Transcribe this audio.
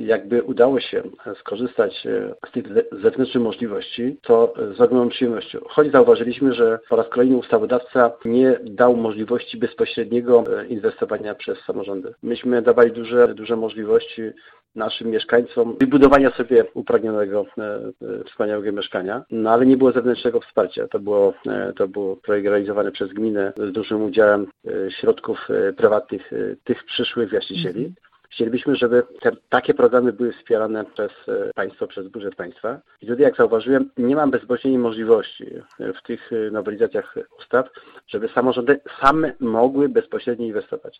jakby udało się skorzystać z tych zewnętrznych możliwości, to z ogromną przyjemnością. Choć zauważyliśmy, że po raz kolejny ustawodawca nie dał możliwości bezpośredniego inwestowania przez samorządy. Myśmy dawali duże możliwości naszym mieszkańcom wybudowania sobie upragnionego, wspaniałego mieszkania, no ale nie było zewnętrznego wsparcia. To był projekt realizowany przez gminę z dużym udziałem środków prywatnych tych przyszłych właścicieli. Chcielibyśmy, żeby takie programy były wspierane przez państwo, przez budżet państwa. I tutaj, jak zauważyłem, nie ma bezpośredniej możliwości w tych nowelizacjach ustaw, żeby samorządy same mogły bezpośrednio inwestować.